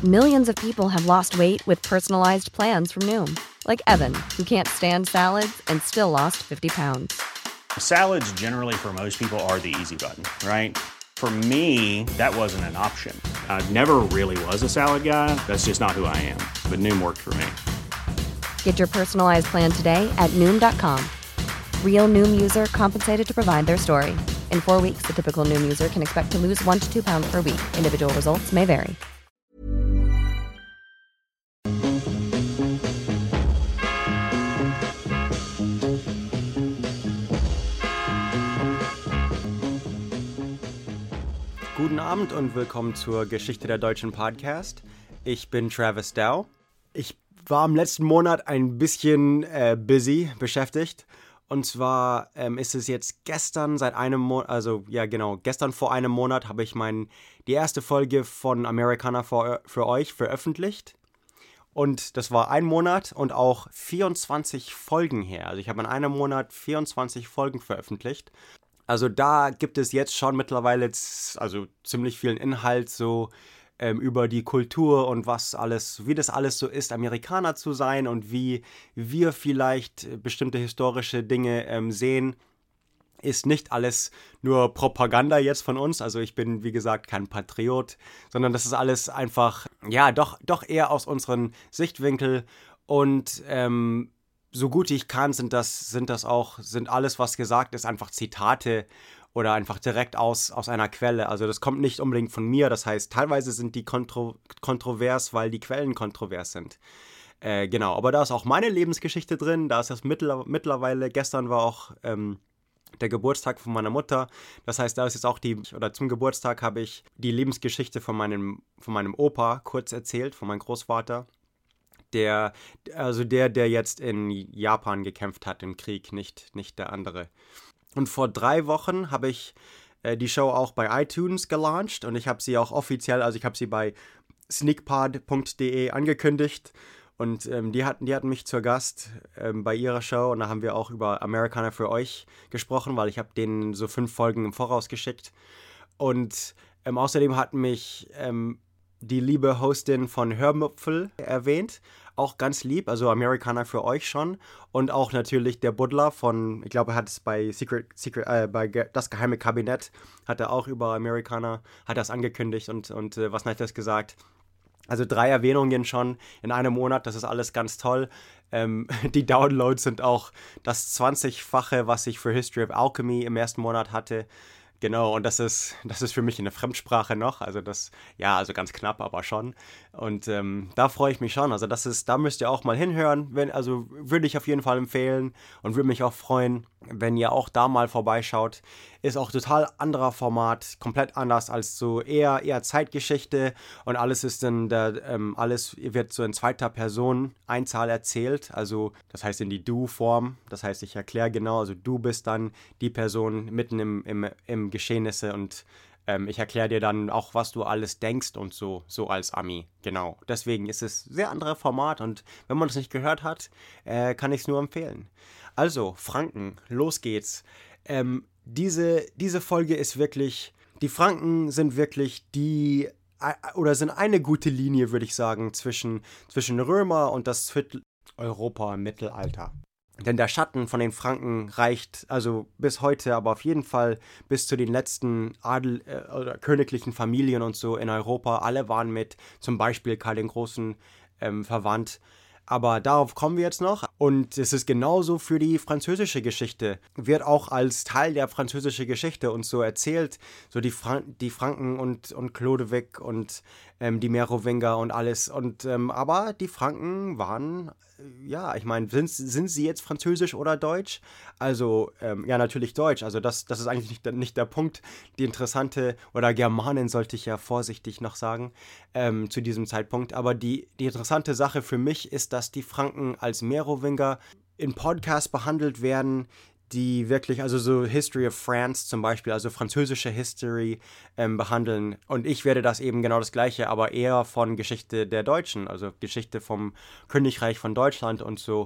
Millions of people have lost weight with personalized plans from Noom. Like Evan, who can't stand salads and still lost 50 pounds. Salads generally for most people are the easy button, right? For me, that wasn't an option. I never really was a salad guy. That's just not who I am. But Noom worked for me. Get your personalized plan today at Noom.com. Real Noom user compensated to provide their story. In 4 weeks, the typical Noom user can expect to lose 1 to 2 pounds per week. Individual results may vary. Guten Abend und willkommen zur Geschichte der deutschen Podcast. Ich bin Travis Dow. Ich war im letzten Monat ein bisschen beschäftigt. Und zwar ist es jetzt gestern gestern vor einem Monat habe ich die erste Folge von Americana für euch veröffentlicht. Und das war ein Monat und auch 24 Folgen her. Also ich habe in einem Monat 24 Folgen veröffentlicht. Also da gibt es jetzt schon mittlerweile ziemlich viel Inhalt so über die Kultur und wie das alles so ist, Amerikaner zu sein und wie wir vielleicht bestimmte historische Dinge sehen. Ist nicht alles nur Propaganda jetzt von uns. Also ich bin, wie gesagt, kein Patriot, sondern das ist alles einfach, ja, doch eher aus unserem Sichtwinkel und so gut ich kann, sind alles, was gesagt ist, einfach Zitate oder einfach direkt aus einer Quelle. Also das kommt nicht unbedingt von mir. Das heißt, teilweise sind die kontrovers, weil die Quellen kontrovers sind. Genau, aber da ist auch meine Lebensgeschichte drin. Da ist das mittlerweile, gestern war auch der Geburtstag von meiner Mutter. Das heißt, da ist jetzt auch zum Geburtstag habe ich die Lebensgeschichte von meinem Opa kurz erzählt, von meinem Großvater. Der jetzt in Japan gekämpft hat im Krieg, nicht der andere. Und vor 3 Wochen habe ich die Show auch bei iTunes gelauncht und ich habe sie auch offiziell, also ich habe sie bei sneakpod.de angekündigt und die hatten mich zur Gast bei ihrer Show und da haben wir auch über Americana für euch gesprochen, weil ich habe denen so 5 Folgen im Voraus geschickt und außerdem hat mich die liebe Hostin von Hörmupfel erwähnt, auch ganz lieb, also Americana für euch schon und auch natürlich der Buddler von, ich glaube, er hat es bei bei Das geheime Kabinett, hat er auch über Americana, hat das angekündigt und was Nettes gesagt. Also 3 Erwähnungen schon in einem Monat, das ist alles ganz toll. Die Downloads sind auch das 20-fache, was ich für History of Alchemy im ersten Monat hatte. Genau, und das ist für mich eine Fremdsprache noch, also also ganz knapp, aber schon. Und da freue ich mich schon, also da müsst ihr auch mal hinhören, würde ich auf jeden Fall empfehlen und würde mich auch freuen, wenn ihr auch da mal vorbeischaut. Ist auch total anderer Format, komplett anders als so eher Zeitgeschichte und alles ist alles wird so in 2. Person Einzahl erzählt, also das heißt in die Du-Form, das heißt ich erkläre genau, also du bist dann die Person mitten im Geschehnisse und ich erkläre dir dann auch, was du alles denkst und so als Ami. Genau, deswegen ist es ein sehr anderes Format und wenn man es nicht gehört hat, kann ich es nur empfehlen. Also, Franken, los geht's. Diese Folge ist wirklich, die Franken sind wirklich sind eine gute Linie, würde ich sagen, zwischen Römer und das Europa im Mittelalter. Denn der Schatten von den Franken reicht also bis heute, aber auf jeden Fall bis zu den letzten oder königlichen Familien und so in Europa. Alle waren mit zum Beispiel Karl den Großen verwandt. Aber darauf kommen wir jetzt noch. Und es ist genauso für die französische Geschichte. Wird auch als Teil der französischen Geschichte uns so erzählt. So die Franken und Chlodewig und die Merowinger und alles. Und aber die Franken waren, ja, ich meine, sind sie jetzt französisch oder deutsch? Also, ja, natürlich deutsch. Also das ist eigentlich nicht der Punkt. Die interessante, oder Germanen sollte ich ja vorsichtig noch sagen, zu diesem Zeitpunkt. Aber die interessante Sache für mich ist, dass die Franken als Merowinger in Podcasts behandelt werden, die wirklich, also so History of France zum Beispiel, also französische History behandeln. Und ich werde das eben genau das Gleiche, aber eher von Geschichte der Deutschen, also Geschichte vom Königreich von Deutschland und so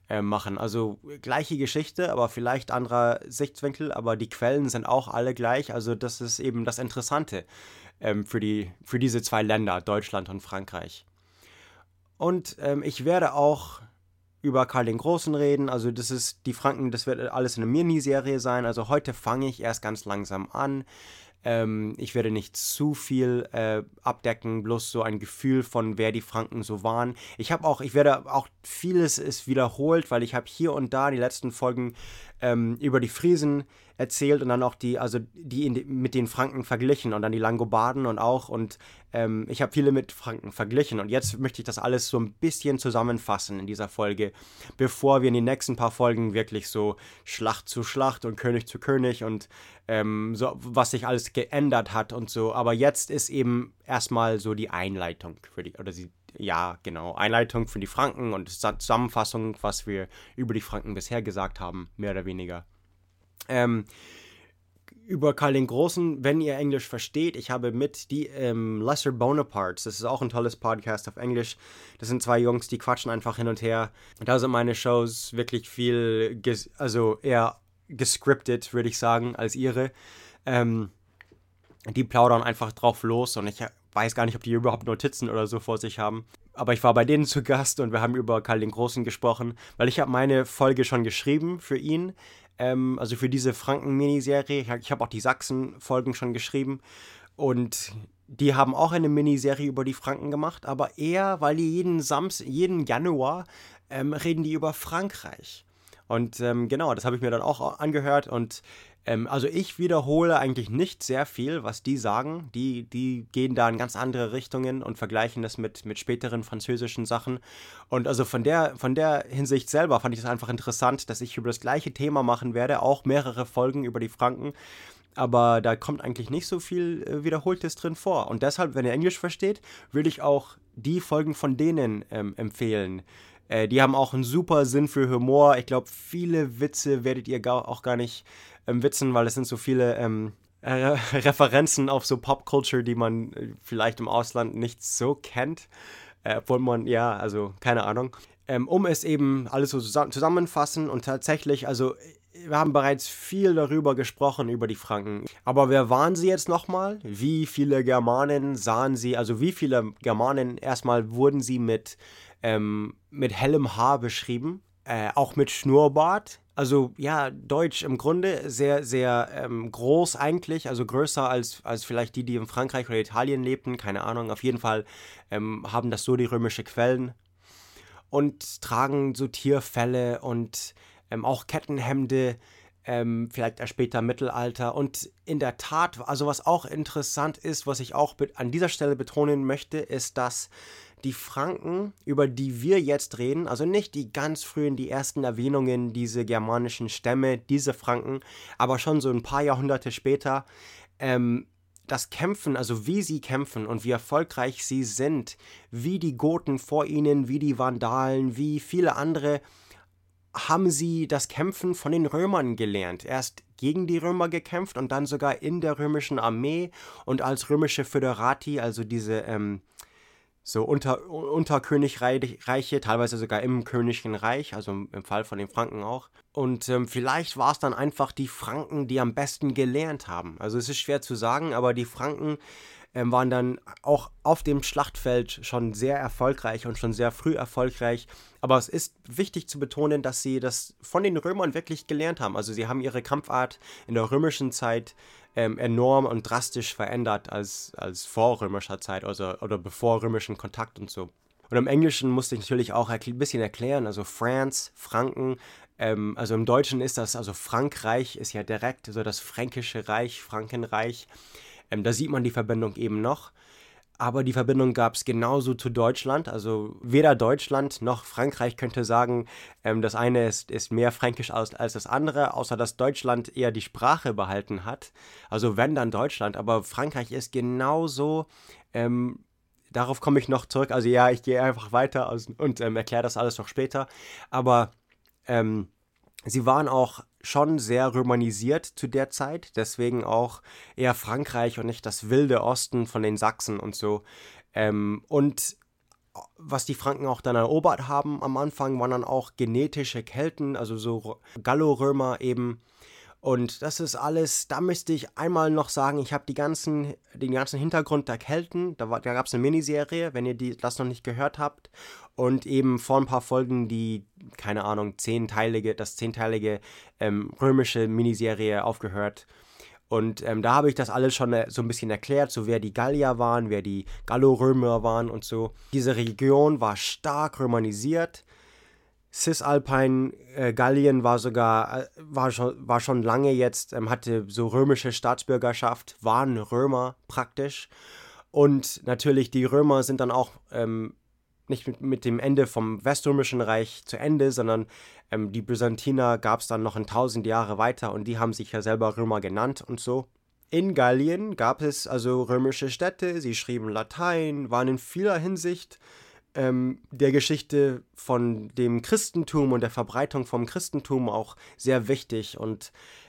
machen. Also gleiche Geschichte, aber vielleicht anderer Sichtwinkel, aber die Quellen sind auch alle gleich. Also das ist eben das Interessante für diese zwei Länder, Deutschland und Frankreich. Und ich werde auch über Karl den Großen reden, also das ist die Franken, das wird alles eine Miniserie sein, also heute fange ich erst ganz langsam an. Ich werde nicht zu viel abdecken, bloß so ein Gefühl von, wer die Franken so waren. Ich werde auch vieles ist wiederholt, weil ich habe hier und da die letzten Folgen über die Friesen erzählt und dann auch mit den Franken verglichen und dann die Langobarden und ich habe viele mit Franken verglichen und jetzt möchte ich das alles so ein bisschen zusammenfassen in dieser Folge, bevor wir in den nächsten paar Folgen wirklich so Schlacht zu Schlacht und König zu König und so, was sich alles geändert hat und so. Aber jetzt ist eben erstmal so die Einleitung Einleitung für die Franken und Zusammenfassung, was wir über die Franken bisher gesagt haben, mehr oder weniger. Über Karl den Großen, wenn ihr Englisch versteht, ich habe mit die Lesser Bonapartes, das ist auch ein tolles Podcast auf Englisch, das sind zwei Jungs, die quatschen einfach hin und her. Da sind meine Shows wirklich viel, eher gescriptet, würde ich sagen, als ihre. Die plaudern einfach drauf los und ich weiß gar nicht, ob die überhaupt Notizen oder so vor sich haben. Aber ich war bei denen zu Gast und wir haben über Karl den Großen gesprochen, weil ich habe meine Folge schon geschrieben für ihn, also für diese Franken-Miniserie. Ich habe auch die Sachsen-Folgen schon geschrieben und die haben auch eine Miniserie über die Franken gemacht, aber eher, weil die jeden Januar reden die über Frankreich. Und genau, das habe ich mir dann auch angehört und also ich wiederhole eigentlich nicht sehr viel, was die sagen. Die gehen da in ganz andere Richtungen und vergleichen das mit späteren französischen Sachen. Und also von der Hinsicht selber fand ich es einfach interessant, dass ich über das gleiche Thema machen werde, auch mehrere Folgen über die Franken. Aber da kommt eigentlich nicht so viel Wiederholtes drin vor. Und deshalb, wenn ihr Englisch versteht, würde ich auch die Folgen von denen empfehlen. Die haben auch einen super Sinn für Humor. Ich glaube, viele Witze werdet ihr auch gar nicht witzen, weil es sind so viele Referenzen auf so Popculture, die man vielleicht im Ausland nicht so kennt. Obwohl man, keine Ahnung. Um es eben alles so zusammenfassen und tatsächlich, also wir haben bereits viel darüber gesprochen, über die Franken. Aber wer waren sie jetzt nochmal? Wie viele Germanen sahen sie, also wie viele Germanen erstmal wurden sie mit hellem Haar beschrieben? Auch mit Schnurrbart. Also ja, Deutsch im Grunde sehr, sehr groß eigentlich, also größer als vielleicht die in Frankreich oder Italien lebten, keine Ahnung. Auf jeden Fall haben das so die römische Quellen und tragen so Tierfelle und auch Kettenhemde, vielleicht erst später Mittelalter. Und in der Tat, also was auch interessant ist, was ich auch an dieser Stelle betonen möchte, ist, dass die Franken, über die wir jetzt reden, also nicht die ganz frühen, die ersten Erwähnungen, diese germanischen Stämme, diese Franken, aber schon so ein paar Jahrhunderte später, das Kämpfen, also wie sie kämpfen und wie erfolgreich sie sind, wie die Goten vor ihnen, wie die Vandalen, wie viele andere, haben sie das Kämpfen von den Römern gelernt. Erst gegen die Römer gekämpft und dann sogar in der römischen Armee und als römische Föderati, also diese so Unterkönigreiche, teilweise sogar im Königlichen Reich, also im Fall von den Franken auch. Und vielleicht war es dann einfach die Franken, die am besten gelernt haben. Also es ist schwer zu sagen, aber die Franken waren dann auch auf dem Schlachtfeld schon sehr erfolgreich und schon sehr früh erfolgreich. Aber es ist wichtig zu betonen, dass sie das von den Römern wirklich gelernt haben. Also sie haben ihre Kampfart in der römischen Zeit enorm und drastisch verändert als vor römischer Zeit oder bevor römischen Kontakt und so. Und im Englischen musste ich natürlich auch ein bisschen erklären, also France, Franken, also im Deutschen ist das, also Frankreich ist ja direkt so das Fränkische Reich, Frankenreich. Da sieht man die Verbindung eben noch. Aber die Verbindung gab es genauso zu Deutschland. Also weder Deutschland noch Frankreich könnte sagen, das eine ist mehr fränkisch als das andere, außer dass Deutschland eher die Sprache behalten hat. Also wenn, dann Deutschland. Aber Frankreich ist genauso, darauf komme ich noch zurück. Also ja, ich gehe einfach weiter und erkläre das alles noch später. Aber sie waren auch schon sehr romanisiert zu der Zeit, deswegen auch eher Frankreich und nicht das wilde Osten von den Sachsen und so. Und was die Franken auch dann erobert haben am Anfang, waren dann auch genetische Kelten, also so Gallorömer eben. Und das ist alles, da müsste ich einmal noch sagen, ich habe den ganzen Hintergrund der Kelten, da gab es eine Miniserie, wenn ihr das noch nicht gehört habt. Und eben vor ein paar Folgen die, keine Ahnung, das zehnteilige römische Miniserie aufgehört. Und da habe ich das alles schon so ein bisschen erklärt, so wer die Gallier waren, wer die Gallorömer waren und so. Diese Region war stark romanisiert. Cisalpine Gallien war schon lange jetzt, hatte so römische Staatsbürgerschaft, waren Römer praktisch. Und natürlich die Römer sind dann auch nicht mit dem Ende vom Weströmischen Reich zu Ende, sondern die Byzantiner gab es dann noch 1000 Jahre weiter und die haben sich ja selber Römer genannt und so. In Gallien gab es also römische Städte, sie schrieben Latein, waren in vieler Hinsicht der Geschichte von dem Christentum und der Verbreitung vom Christentum auch sehr wichtig. Und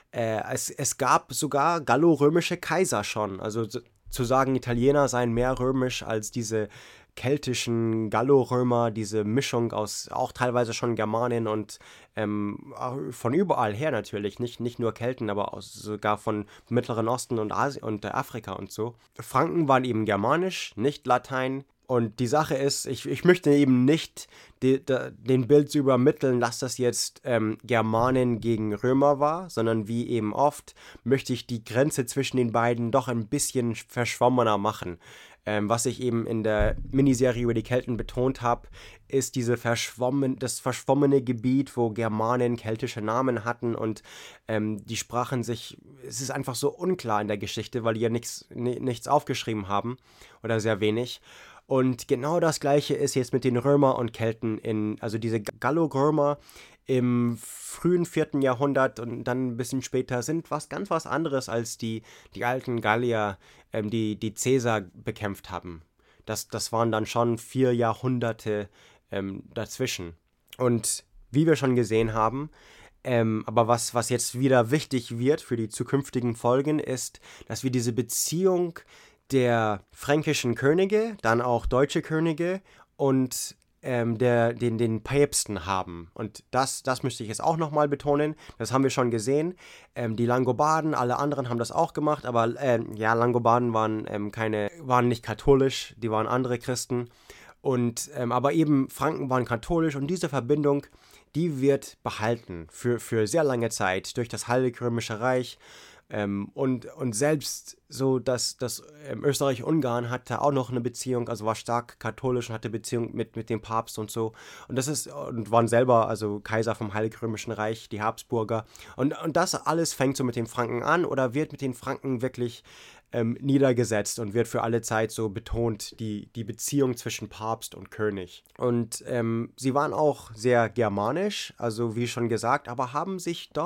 es gab sogar gallorömische Kaiser schon. Also zu sagen, Italiener seien mehr römisch als diese keltischen Gallorömer, diese Mischung aus auch teilweise schon Germanen und von überall her natürlich, nicht nur Kelten, aber sogar von Mittleren Osten und Asien und Afrika und so. Franken waren eben germanisch, nicht Latein. Und die Sache ist, ich möchte eben nicht den Bild so übermitteln, dass das jetzt Germanen gegen Römer war, sondern wie eben oft möchte ich die Grenze zwischen den beiden doch ein bisschen verschwommener machen. Was ich eben in der Miniserie über die Kelten betont habe, ist das verschwommene Gebiet, wo Germanen keltische Namen hatten und die sprachen sich, es ist einfach so unklar in der Geschichte, weil die ja nichts aufgeschrieben haben oder sehr wenig. Und genau das Gleiche ist jetzt mit den Römer und Kelten, also diese Gallorömer im frühen 4. Jahrhundert und dann ein bisschen später sind ganz was anderes als die alten Gallier, die Caesar bekämpft haben. Das waren dann schon 4 Jahrhunderte dazwischen. Und wie wir schon gesehen haben, aber was jetzt wieder wichtig wird für die zukünftigen Folgen ist, dass wir diese Beziehung der fränkischen Könige, dann auch deutsche Könige und den Päpsten haben. Und das möchte ich jetzt auch nochmal betonen. Das haben wir schon gesehen. Die Langobarden, alle anderen haben das auch gemacht, aber Langobarden waren nicht katholisch, die waren andere Christen. Und aber eben Franken waren katholisch und diese Verbindung, die wird behalten für sehr lange Zeit durch das Heilige Römische Reich. Und selbst so, dass Österreich-Ungarn hatte auch noch eine Beziehung, also war stark katholisch und hatte Beziehung mit dem Papst und so. Und waren selber also Kaiser vom Heiligen Römischen Reich, die Habsburger. Und das alles fängt so mit den Franken an oder wird mit den Franken wirklich niedergesetzt und wird für alle Zeit so betont, die Beziehung zwischen Papst und König. Und sie waren auch sehr germanisch, also wie schon gesagt, aber haben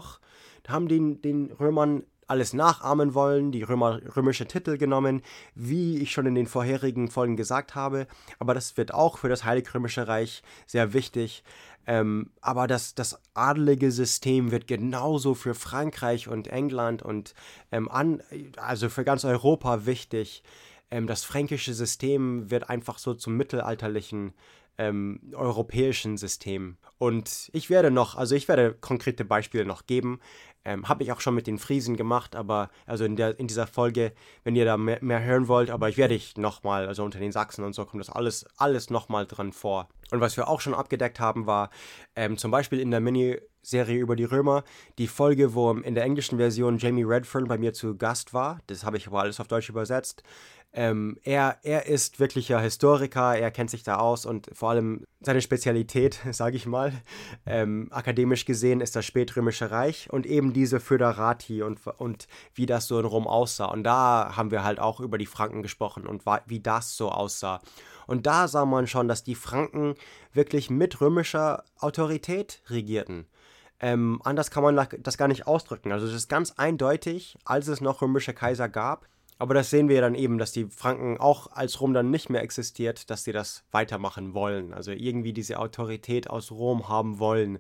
den Römern alles nachahmen wollen, die römische Titel genommen, wie ich schon in den vorherigen Folgen gesagt habe. Aber das wird auch für das Heilige Römische Reich sehr wichtig. Aber das adelige System wird genauso für Frankreich und England und also für ganz Europa wichtig. Das fränkische System wird einfach so zum mittelalterlichen europäischen System. Und ich werde konkrete Beispiele noch geben. Habe ich auch schon mit den Friesen gemacht, aber also in dieser Folge, wenn ihr da mehr hören wollt, aber ich werde nochmal, also unter den Sachsen und so kommt das alles nochmal dran vor. Und was wir auch schon abgedeckt haben, war zum Beispiel in der Miniserie über die Römer, die Folge, wo in der englischen Version Jamie Redfern bei mir zu Gast war. Das habe ich aber alles auf Deutsch übersetzt. Er ist wirklicher Historiker, er kennt sich da aus und vor allem seine Spezialität, sage ich mal, akademisch gesehen ist das Spätrömische Reich und eben diese Föderati und wie das so in Rom aussah. Und da haben wir halt auch über die Franken gesprochen und wie das so aussah. Und da sah man schon, dass die Franken wirklich mit römischer Autorität regierten. Anders kann man das gar nicht ausdrücken. Also es ist ganz eindeutig, als es noch römische Kaiser gab. Aber das sehen wir dann eben, dass die Franken auch als Rom dann nicht mehr existiert, dass sie das weitermachen wollen. Also irgendwie diese Autorität aus Rom haben wollen.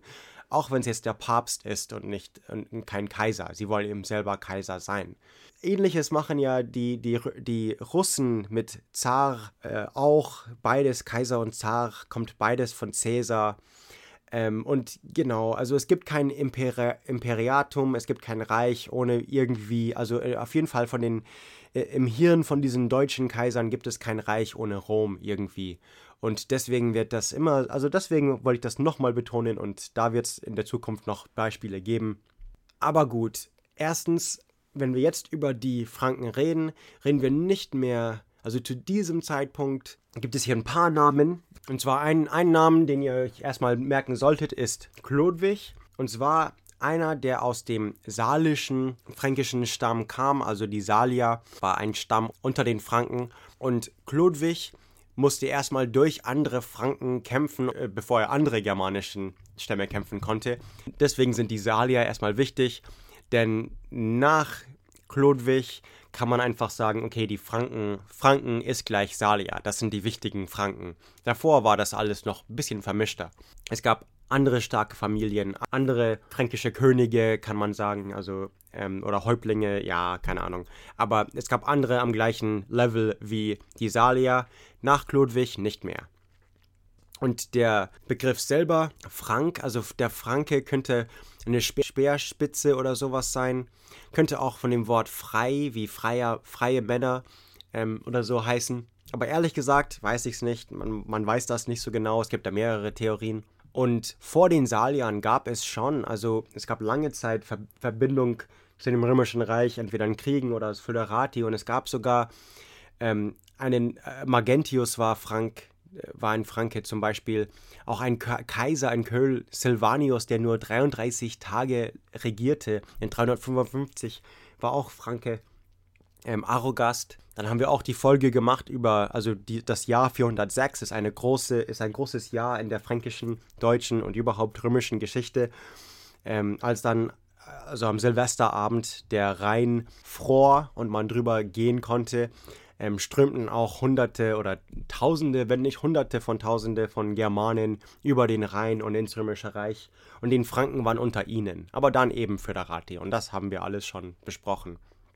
auch wenn es jetzt der Papst ist und kein Kaiser. Sie wollen eben selber Kaiser sein. Ähnliches machen ja die Russen mit Zar auch. Beides, Kaiser und Zar, kommt beides von Cäsar. Und genau, also es gibt kein Imperiatum, es gibt kein Reich ohne irgendwie, also auf jeden Fall im Hirn von diesen deutschen Kaisern gibt es kein Reich ohne Rom irgendwie. Und deswegen wird das immer, also deswegen wollte ich das nochmal betonen und da wird es in der Zukunft noch Beispiele geben. Aber gut, erstens, wenn wir jetzt über die Franken reden wir nicht mehr, also zu diesem Zeitpunkt gibt es hier ein paar Namen. Und zwar ein Namen, den ihr euch erstmal merken solltet, ist Chlodwig. Und zwar einer, der aus dem salischen, fränkischen Stamm kam. Also die Salier war ein Stamm unter den Franken. Und Chlodwig musste erstmal durch andere Franken kämpfen, bevor er andere germanischen Stämme kämpfen konnte. Deswegen sind die Salier erstmal wichtig. Denn nach Chlodwig kann man einfach sagen, okay, die Franken ist gleich Salier. Das sind die wichtigen Franken. Davor war das alles noch ein bisschen vermischter. Es gab andere starke Familien, andere fränkische Könige, kann man sagen, also oder Häuptlinge, ja, keine Ahnung. Aber es gab andere am gleichen Level wie die Salier. Nach Chlodwig nicht mehr. Und der Begriff selber, Frank, also der Franke könnte eine Speerspitze oder sowas sein, könnte auch von dem Wort frei, wie freie Männer oder so heißen. Aber ehrlich gesagt weiß ich es nicht, man weiß das nicht so genau, es gibt da mehrere Theorien. Und vor den Saliern gab es schon, also es gab lange Zeit Verbindung zu dem Römischen Reich, entweder in Kriegen oder als Föderati. Und es gab sogar Magentius war ein Franke zum Beispiel, auch ein Kaiser in Köln, Silvanius, der nur 33 Tage regierte, in 355 war auch Franke, Arogast. Dann haben wir auch die Folge gemacht über, also das Jahr 406 ist ein großes Jahr in der fränkischen, deutschen und überhaupt römischen Geschichte, als dann also am Silvesterabend der Rhein fror und man drüber gehen konnte, strömten auch Hunderte oder Tausende, wenn nicht Hunderte von Tausende von Germanen über den Rhein und ins Römische Reich. Und die Franken waren unter ihnen, aber dann eben Föderati. Und das haben wir alles schon besprochen.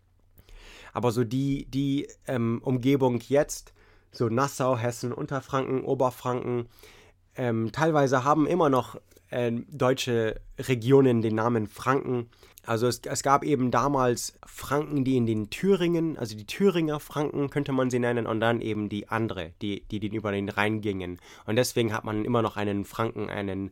Aber so die Umgebung jetzt, so Nassau, Hessen, Unterfranken, Oberfranken, teilweise haben immer noch deutsche Regionen den Namen Franken. Also es gab eben damals Franken, die in den Thüringen, also die Thüringer Franken könnte man sie nennen, und dann eben die andere, die über den Rhein gingen. Und deswegen hat man immer noch einen Franken, eine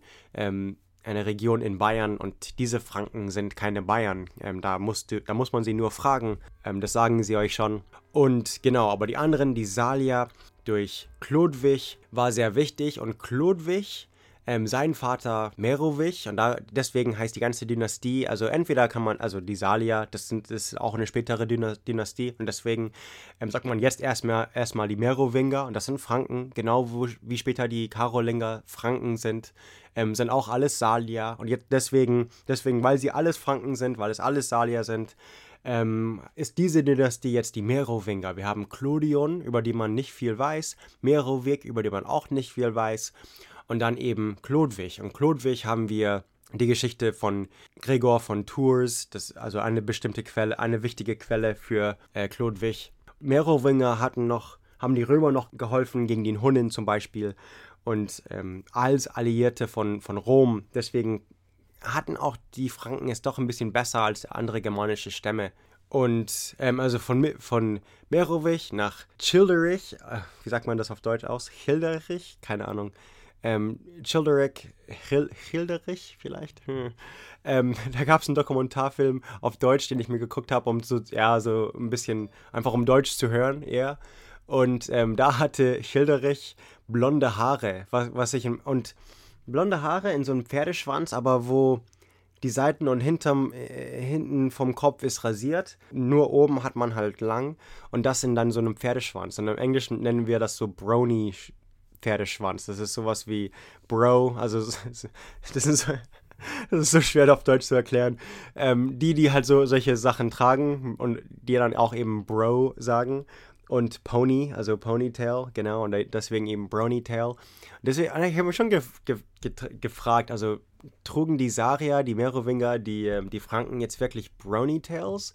Region in Bayern, und diese Franken sind keine Bayern. Da muss man sie nur fragen, das sagen sie euch schon. Und genau, aber die anderen, die Salier durch Chlodwig, war sehr wichtig, und Chlodwig, sein Vater Merovich, und deswegen heißt die ganze Dynastie, also entweder kann man, also die Salier, das ist auch eine spätere Dynastie, und deswegen sagt man jetzt erstmal die Merowinger, und das sind Franken, genau wie später die Karolinger Franken sind auch alles Salier, und jetzt deswegen, weil sie alles Franken sind, weil es alles Salier sind, ist diese Dynastie jetzt die Merowinger. Wir haben Clodion, über die man nicht viel weiß, Merovig, über die man auch nicht viel weiß, und dann eben Chlodwig. Und Chlodwig haben wir die Geschichte von Gregor von Tours, das also eine bestimmte Quelle, eine wichtige Quelle für Chlodwig. Merowinger haben die Römer noch geholfen gegen den Hunnen zum Beispiel, und als Alliierte von Rom. Deswegen hatten auch die Franken es doch ein bisschen besser als andere germanische Stämme. Und also von Merovig nach Childerich, wie sagt man das auf Deutsch aus? Hilderich? Keine Ahnung. Childerich vielleicht. Da gab es einen Dokumentarfilm auf Deutsch, den ich mir geguckt habe, um so ein bisschen einfach um Deutsch zu hören eher. Und da hatte Childerich blonde Haare, und blonde Haare in so einem Pferdeschwanz, aber wo die Seiten und hinten vom Kopf ist rasiert, nur oben hat man halt lang, und das in dann so einem Pferdeschwanz. Und im Englischen nennen wir das so Brony Pferdeschwanz. Das ist sowas wie Bro, also das ist so schwer auf Deutsch zu erklären. Die halt so solche Sachen tragen und die dann auch eben Bro sagen. und Pony, also Ponytail, genau, und deswegen eben Bronytail. Deswegen ich habe mich schon gefragt, also trugen die Sarier, die Merowinger, die Franken jetzt wirklich Bronytails?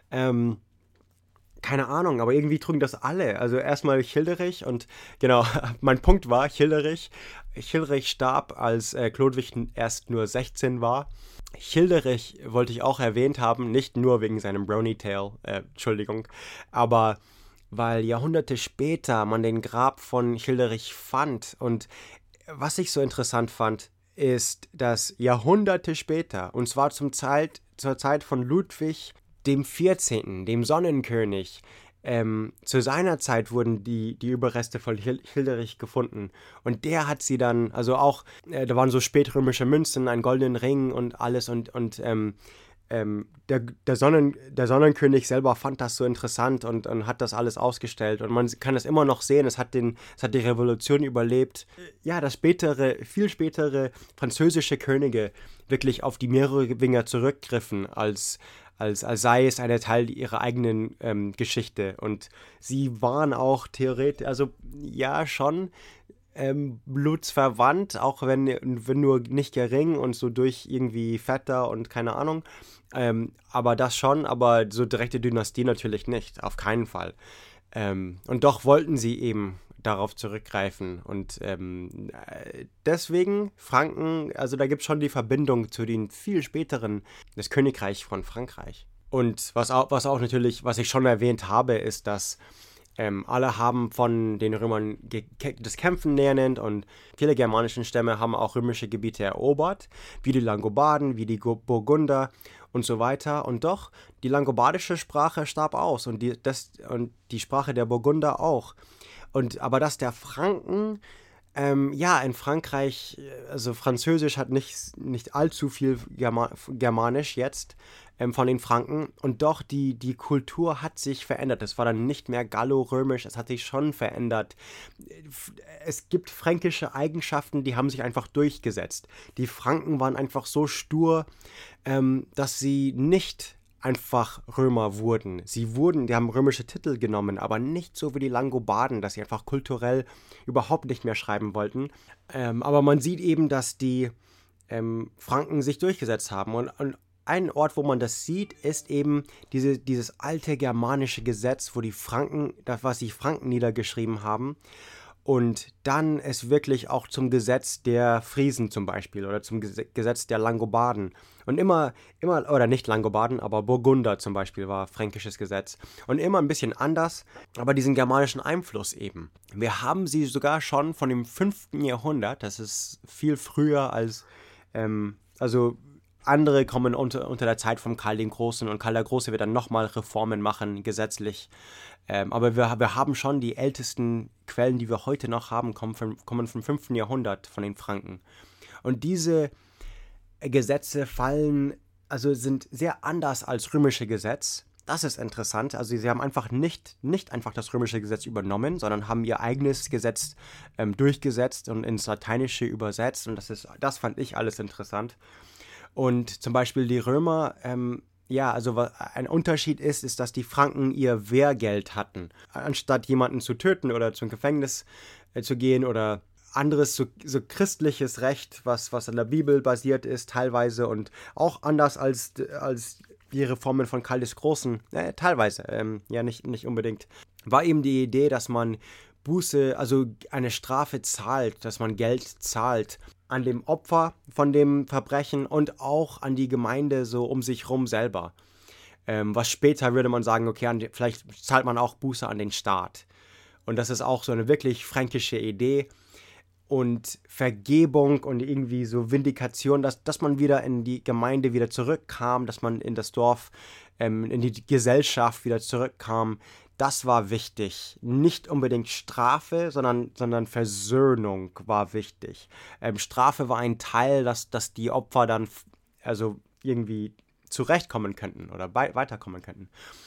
Keine Ahnung, aber irgendwie trugen das alle. Also erstmal Childerich und genau, mein Punkt war, Childerich starb, als Chlodwig erst nur 16 war. Childerich wollte ich auch erwähnt haben, nicht nur wegen seinem Bronytail, Entschuldigung, aber weil Jahrhunderte später man den Grab von Childerich fand. Und was ich so interessant fand, ist, dass Jahrhunderte später, und zwar zur Zeit von Ludwig dem 14., dem Sonnenkönig, zu seiner Zeit wurden die Überreste von Childerich gefunden. Und der hat sie dann, also auch, da waren so spätrömische Münzen, einen goldenen Ring und alles und der Sonnenkönig selber fand das so interessant und hat das alles ausgestellt. Und man kann es immer noch sehen, es hat die Revolution überlebt. Ja, dass viel spätere französische Könige wirklich auf die Merowinger zurückgriffen, als sei es ein Teil ihrer eigenen Geschichte. Und sie waren auch theoretisch, also ja, schon blutsverwandt, auch wenn nur nicht gering und so durch irgendwie Vetter und keine Ahnung. Aber das schon, aber so direkte Dynastie natürlich nicht, auf keinen Fall. Und doch wollten sie eben darauf zurückgreifen. Und deswegen Franken, also da gibt es schon die Verbindung zu den viel späteren, das Königreich von Frankreich. Und was auch natürlich, was ich schon erwähnt habe, ist, dass alle haben von den Römern das Kämpfen lernen und viele germanischen Stämme haben auch römische Gebiete erobert, wie die Langobarden, wie die Burgunder und so weiter. Und doch, die langobardische Sprache starb aus und die Sprache der Burgunder auch. Aber das der Franken, in Frankreich, also Französisch hat nicht allzu viel Germanisch jetzt von den Franken. Und doch, die Kultur hat sich verändert. Es war dann nicht mehr gallo-römisch, es hat sich schon verändert. Es gibt fränkische Eigenschaften, die haben sich einfach durchgesetzt. Die Franken waren einfach so stur, dass sie nicht einfach Römer wurden. Die haben römische Titel genommen, aber nicht so wie die Langobarden, dass sie einfach kulturell überhaupt nicht mehr schreiben wollten. Aber man sieht eben, dass die Franken sich durchgesetzt haben. Und ein Ort, wo man das sieht, ist eben dieses alte germanische Gesetz, wo was die Franken niedergeschrieben haben. Und dann es wirklich auch zum Gesetz der Friesen zum Beispiel oder zum Gesetz der Langobarden. Und immer, oder nicht Langobarden, aber Burgunder zum Beispiel war fränkisches Gesetz. Und immer ein bisschen anders, aber diesen germanischen Einfluss eben. Wir haben sie sogar schon von dem 5. Jahrhundert, das ist viel früher als, also andere kommen unter der Zeit von Karl den Großen und Karl der Große wird dann nochmal Reformen machen, gesetzlich. Aber wir haben schon die ältesten Quellen, die wir heute noch haben, kommen vom 5. Jahrhundert von den Franken. Und diese Gesetze sind sehr anders als römische Gesetz. Das ist interessant. Also sie haben einfach nicht einfach das römische Gesetz übernommen, sondern haben ihr eigenes Gesetz durchgesetzt und ins Lateinische übersetzt. Und das fand ich alles interessant. Und zum Beispiel die Römer, also ein Unterschied ist, dass die Franken ihr Wehrgeld hatten. Anstatt jemanden zu töten oder zum Gefängnis zu gehen oder anderes so christliches Recht, was an der Bibel basiert ist teilweise und auch anders als die Reformen von Karl des Großen, teilweise, nicht unbedingt, war eben die Idee, dass man Buße, also eine Strafe zahlt, dass man Geld zahlt an dem Opfer von dem Verbrechen und auch an die Gemeinde so um sich rum selber. Was später würde man sagen, okay, vielleicht zahlt man auch Buße an den Staat. Und das ist auch so eine wirklich fränkische Idee. Und Vergebung und irgendwie so Vindikation, dass man wieder in die Gemeinde wieder zurückkam, dass man in das Dorf, in die Gesellschaft wieder zurückkam. Das war wichtig. Nicht unbedingt Strafe, sondern Versöhnung war wichtig. Strafe war ein Teil, dass die Opfer dann also irgendwie zurechtkommen könnten oder weiterkommen könnten.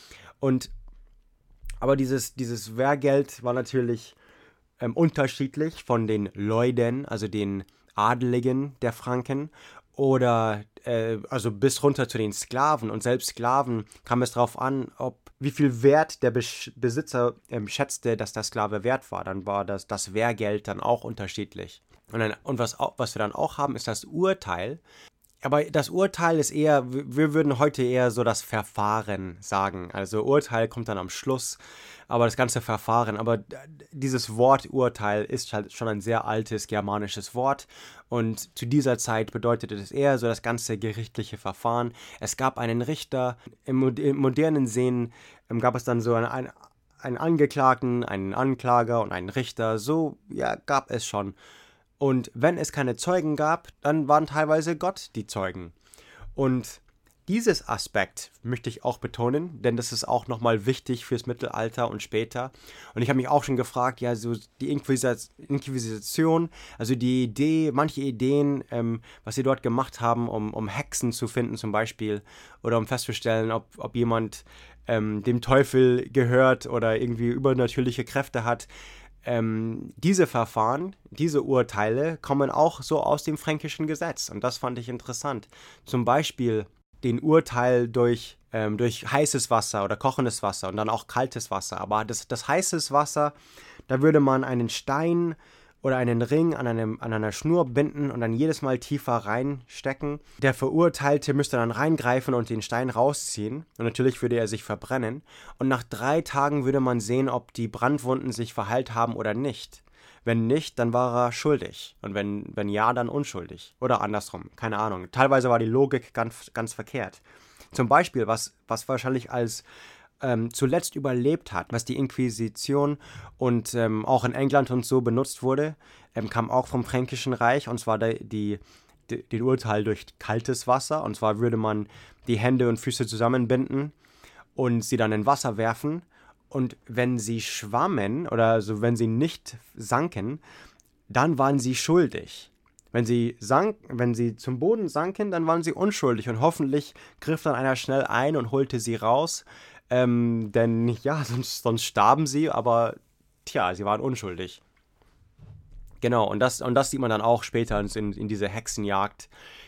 Aber dieses Wehrgeld war natürlich unterschiedlich von den Leuten, also den Adeligen der Franken, oder also bis runter zu den Sklaven. Und selbst Sklaven kam es darauf an, ob wie viel Wert der Besitzer schätzte, dass der Sklave wert war. Dann war das Wehrgeld dann auch unterschiedlich. Und was wir dann auch haben, ist das Urteil. Aber das Urteil ist eher, wir würden heute eher so das Verfahren sagen. Also Urteil kommt dann am Schluss, aber das ganze Verfahren. Aber dieses Wort Urteil ist halt schon ein sehr altes germanisches Wort. Und zu dieser Zeit bedeutete es eher so das ganze gerichtliche Verfahren. Es gab einen Richter. Im modernen Sinn gab es dann so einen Angeklagten, einen Anklager und einen Richter. So, ja, gab es schon. Und wenn es keine Zeugen gab, dann waren teilweise Gott die Zeugen. Und dieses Aspekt möchte ich auch betonen, denn das ist auch nochmal wichtig fürs Mittelalter und später. Und ich habe mich auch schon gefragt, ja, so die Inquisition, also die Idee, manche Ideen, was sie dort gemacht haben, um Hexen zu finden zum Beispiel, oder um festzustellen, ob jemand dem Teufel gehört oder irgendwie übernatürliche Kräfte hat. Diese Verfahren, diese Urteile kommen auch so aus dem fränkischen Gesetz und das fand ich interessant. Zum Beispiel den Urteil durch heißes Wasser oder kochendes Wasser und dann auch kaltes Wasser. Aber das heißes Wasser, da würde man einen Stein oder einen Ring an einer Schnur binden und dann jedes Mal tiefer reinstecken. Der Verurteilte müsste dann reingreifen und den Stein rausziehen. Und natürlich würde er sich verbrennen. Und nach 3 Tagen würde man sehen, ob die Brandwunden sich verheilt haben oder nicht. Wenn nicht, dann war er schuldig. Und wenn ja, dann unschuldig. Oder andersrum, keine Ahnung. Teilweise war die Logik ganz verkehrt. Zum Beispiel, was wahrscheinlich als zuletzt überlebt hat, was die Inquisition und auch in England und so benutzt wurde, kam auch vom Fränkischen Reich, und zwar den Urteil durch kaltes Wasser. Und zwar würde man die Hände und Füße zusammenbinden und sie dann in Wasser werfen. Und wenn sie schwammen oder also wenn sie nicht sanken, dann waren sie schuldig. Wenn sie zum Boden sanken, dann waren sie unschuldig und hoffentlich griff dann einer schnell ein und holte sie raus. Denn ja, sonst starben sie, aber tja, sie waren unschuldig. Genau, und das sieht man dann auch später in dieser Hexenjagd,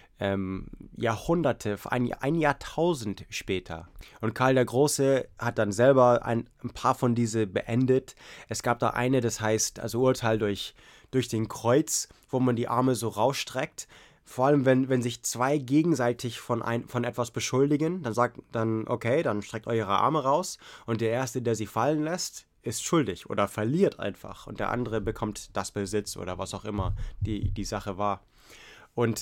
Jahrhunderte, ein Jahrtausend später. Und Karl der Große hat dann selber ein paar von diese beendet. Es gab da eine, das heißt, also Urteil durch den Kreuz, wo man die Arme so rausstreckt. Vor allem, wenn sich 2 gegenseitig von etwas beschuldigen, dann streckt eure Arme raus und der Erste, der sie fallen lässt, ist schuldig oder verliert einfach und der andere bekommt das Besitz oder was auch immer die Sache war. Und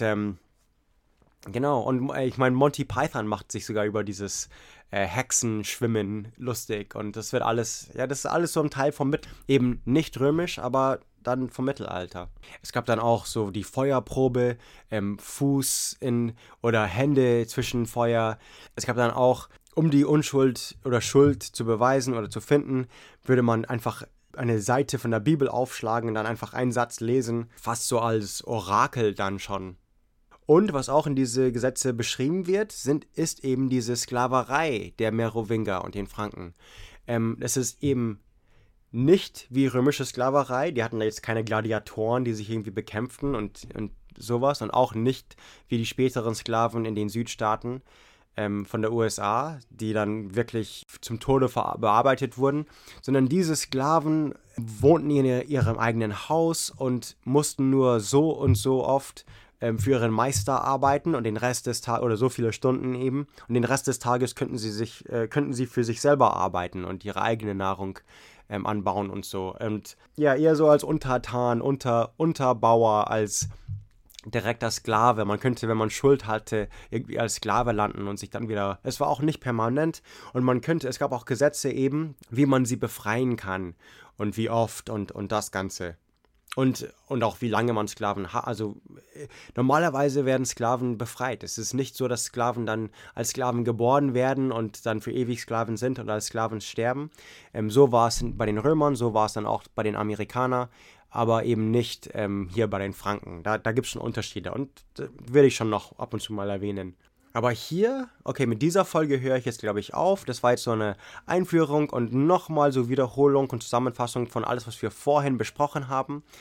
genau, und ich meine, Monty Python macht sich sogar über dieses Hexenschwimmen lustig und das ist alles so ein Teil vom eben nicht römisch, aber dann vom Mittelalter. Es gab dann auch so die Feuerprobe, Fuß oder Hände zwischen Feuer. Es gab dann auch, um die Unschuld oder Schuld zu beweisen oder zu finden, würde man einfach eine Seite von der Bibel aufschlagen und dann einfach einen Satz lesen, fast so als Orakel dann schon. Und was auch in diese Gesetze beschrieben wird, ist eben diese Sklaverei der Merowinger und den Franken. Es ist eben nicht wie römische Sklaverei, die hatten da jetzt keine Gladiatoren, die sich irgendwie bekämpften und sowas, und auch nicht wie die späteren Sklaven in den Südstaaten von der USA, die dann wirklich zum Tode bearbeitet wurden, sondern diese Sklaven wohnten in ihrem eigenen Haus und mussten nur so und so oft für ihren Meister arbeiten und den Rest des Tages, oder so viele Stunden eben, und den Rest des Tages könnten sie für sich selber arbeiten und ihre eigene Nahrung anbauen und so. Und ja, eher so als Untertan, Unterbauer, als direkter Sklave. Man könnte, wenn man Schuld hatte, irgendwie als Sklave landen und sich dann wieder... Es war auch nicht permanent und es gab auch Gesetze eben, wie man sie befreien kann und wie oft und das Ganze. Und auch wie lange man Sklaven hat. Also normalerweise werden Sklaven befreit. Es ist nicht so, dass Sklaven dann als Sklaven geboren werden und dann für ewig Sklaven sind und als Sklaven sterben. So war es bei den Römern, so war es dann auch bei den Amerikanern, aber eben nicht hier bei den Franken. Da gibt es schon Unterschiede und würde ich schon noch ab und zu mal erwähnen. Aber hier, okay, mit dieser Folge höre ich jetzt, glaube ich, auf. Das war jetzt so eine Einführung und nochmal so Wiederholung und Zusammenfassung von alles, was wir vorhin besprochen haben.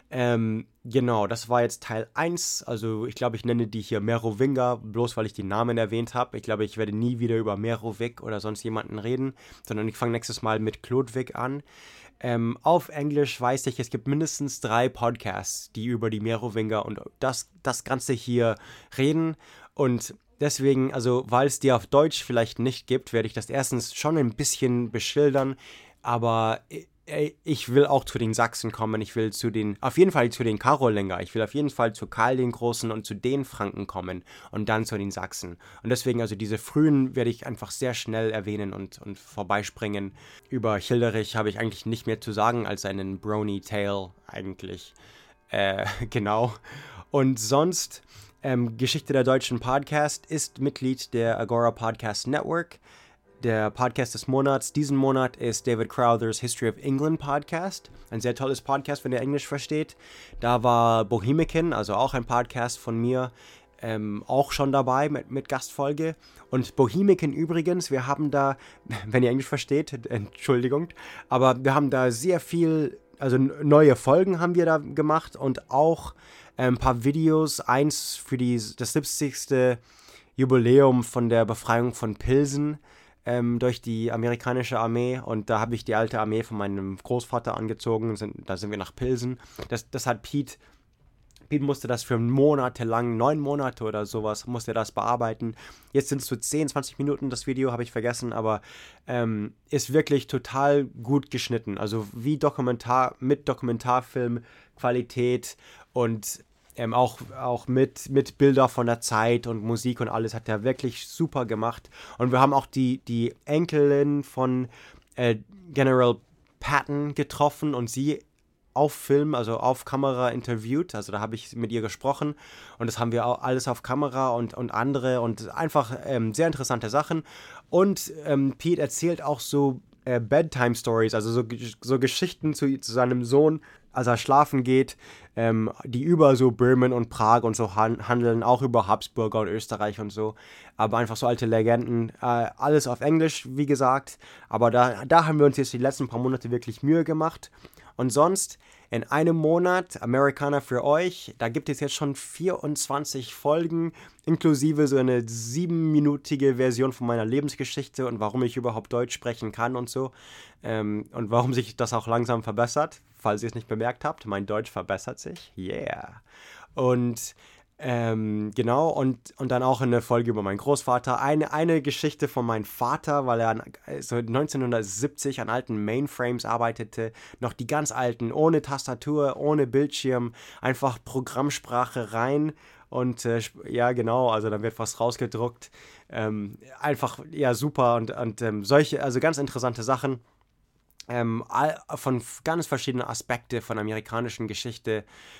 Genau, das war jetzt Teil 1. Also ich glaube, ich nenne die hier Merowinger, bloß weil ich die Namen erwähnt habe. Ich glaube, ich werde nie wieder über Meroving oder sonst jemanden reden, sondern ich fange nächstes Mal mit Chlodwig an. Auf Englisch weiß ich, es gibt mindestens 3 Podcasts, die über die Merowinger und das Ganze hier reden. Und deswegen, also weil es die auf Deutsch vielleicht nicht gibt, werde ich das erstens schon ein bisschen beschildern, aber ich will auch zu den Sachsen kommen, ich will auf jeden Fall zu den Karolinger, ich will auf jeden Fall zu Karl den Großen und zu den Franken kommen und dann zu den Sachsen. Und deswegen, also diese frühen werde ich einfach sehr schnell erwähnen und vorbeispringen. Über Childerich habe ich eigentlich nicht mehr zu sagen als einen Brony Tale eigentlich. Genau. Und sonst, Geschichte der deutschen Podcast ist Mitglied der Agora Podcast Network. Der Podcast des Monats diesen Monat ist David Crowthers History of England Podcast. Ein sehr tolles Podcast, wenn ihr Englisch versteht. Da war Bohemican, also auch ein Podcast von mir, auch schon dabei mit Gastfolge. Und Bohemican übrigens, wir haben da, wenn ihr Englisch versteht, Entschuldigung, aber wir haben da sehr viel, also neue Folgen haben wir da gemacht und auch ein paar Videos, eins für das 70. Jubiläum von der Befreiung von Pilsen durch die amerikanische Armee, und da habe ich die alte Armee von meinem Großvater angezogen, da sind wir nach Pilsen. Das hat Pete musste das für monatelang, 9 Monate oder sowas, musste er das bearbeiten. Jetzt sind es so 10, 20 Minuten, das Video habe ich vergessen, aber ist wirklich total gut geschnitten. Also wie mit Dokumentarfilm-Qualität und auch mit Bilder von der Zeit und Musik und alles hat er wirklich super gemacht. Und wir haben auch die Enkelin von General Patton getroffen und sie auf Film, also auf Kamera interviewt. Also da habe ich mit ihr gesprochen und das haben wir auch alles auf Kamera und andere und einfach sehr interessante Sachen. Und Pete erzählt auch so Bedtime Stories, also so Geschichten zu seinem Sohn, als er schlafen geht, die über so Böhmen und Prag und so handeln, auch über Habsburger und Österreich und so, aber einfach so alte Legenden, alles auf Englisch, wie gesagt, aber da haben wir uns jetzt die letzten paar Monate wirklich Mühe gemacht. Und sonst, in einem Monat, Amerikaner für euch, da gibt es jetzt schon 24 Folgen, inklusive so eine 7-minütige Version von meiner Lebensgeschichte und warum ich überhaupt Deutsch sprechen kann und so. Und warum sich das auch langsam verbessert, falls ihr es nicht bemerkt habt. Mein Deutsch verbessert sich. Yeah. Und genau, und dann auch eine Folge über meinen Großvater. Eine Geschichte von meinem Vater, weil er so 1970 an alten Mainframes arbeitete. Noch die ganz alten, ohne Tastatur, ohne Bildschirm, einfach Programmsprache rein. Und ja, genau, also dann wird was rausgedruckt. Einfach, ja, super und solche, also ganz interessante Sachen. Von ganz verschiedenen Aspekten von amerikanischen Geschichte.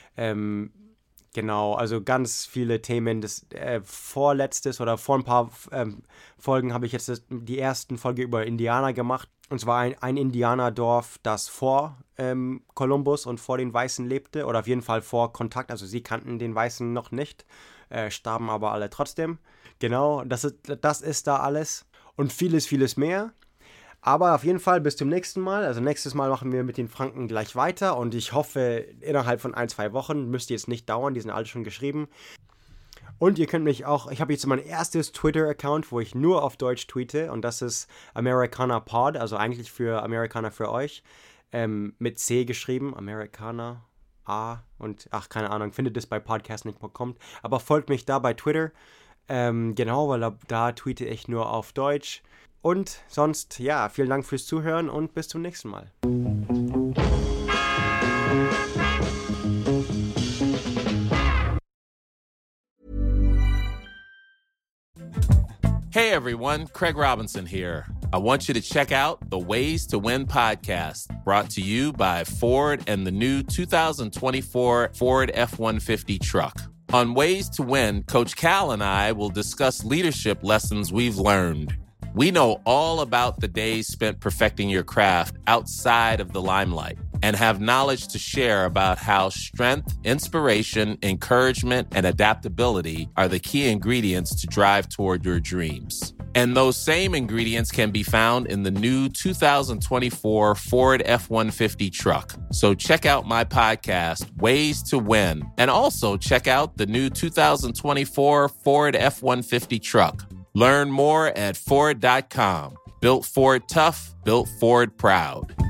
Genau, also ganz viele Themen. Das vorletztes oder vor ein paar Folgen habe ich jetzt die ersten Folge über Indianer gemacht. Und zwar ein Indianerdorf, das vor Kolumbus und vor den Weißen lebte. Oder auf jeden Fall vor Kontakt. Also sie kannten den Weißen noch nicht, starben aber alle trotzdem. Genau, das ist da alles. Und vieles, vieles mehr. Aber auf jeden Fall bis zum nächsten Mal. Also nächstes Mal machen wir mit den Franken gleich weiter. Und ich hoffe, innerhalb von 1-2 Wochen, müsst ihr jetzt nicht dauern, die sind alle schon geschrieben. Und ihr könnt mich auch, ich habe jetzt mein erstes Twitter-Account, wo ich nur auf Deutsch tweete. Und das ist Americana Pod, also eigentlich für Amerikaner für euch. Mit C geschrieben, Americana A. Und keine Ahnung, findet es bei podcasting.com. Aber folgt mich da bei Twitter. Genau, weil da tweete ich nur auf Deutsch. Und sonst, ja, vielen Dank fürs Zuhören und bis zum nächsten Mal. Hey everyone, Craig Robinson here. I want you to check out the Ways to Win podcast, brought to you by Ford and the new 2024 Ford F-150 truck. On Ways to Win, Coach Cal and I will discuss leadership lessons we've learned. We know all about the days spent perfecting your craft outside of the limelight and have knowledge to share about how strength, inspiration, encouragement, and adaptability are the key ingredients to drive toward your dreams. And those same ingredients can be found in the new 2024 Ford F-150 truck. So check out my podcast, Ways to Win, and also check out the new 2024 Ford F-150 truck. Learn more at Ford.com. Built Ford tough, built Ford proud.